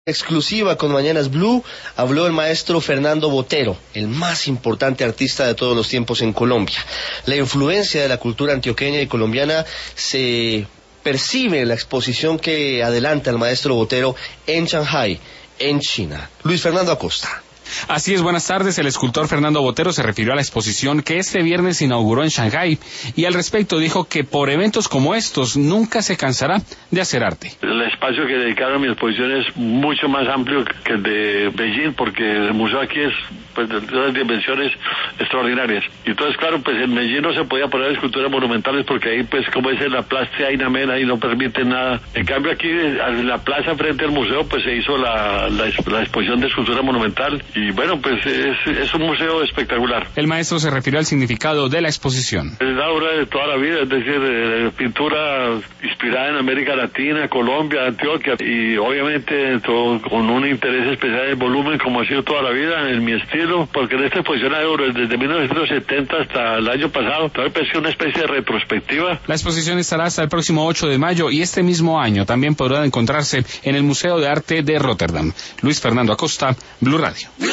Exclusiva con Mañanas Blue, habló el maestro Fernando Botero, el más importante artista de todos los tiempos en Colombia. La influencia de la cultura antioqueña y colombiana se percibe en la exposición que adelanta el maestro Botero en Shanghái, en China. Luis Fernando Acosta. Así es, buenas tardes. El escultor Fernando Botero se refirió a la exposición que este viernes se inauguró en Shanghái y al respecto dijo que por eventos como estos nunca se cansará de hacer arte. El espacio que dedicaron a mi exposición es mucho más amplio que el de Beijing, porque el museo aquí es de unas dimensiones extraordinarias. Y entonces, claro, pues en Beijing no se podía poner esculturas monumentales porque ahí, pues, como es en la plaza Ainamena, ahí no permiten nada. En cambio aquí, en la plaza frente al museo, pues se hizo la exposición de escultura monumental. Y bueno, pues es un museo espectacular. El maestro se refirió al significado de la exposición. Es la obra de toda la vida, es decir, pintura inspirada en América Latina, Colombia, Antioquia, y obviamente todo con un interés especial en volumen, como ha sido toda la vida, en mi estilo, porque en esta exposición hay obras desde 1970 hasta el año pasado, todavía es una especie de retrospectiva. La exposición estará hasta el próximo 8 de mayo y este mismo año también podrá encontrarse en el Museo de Arte de Rotterdam. Luis Fernando Acosta, Blue Radio.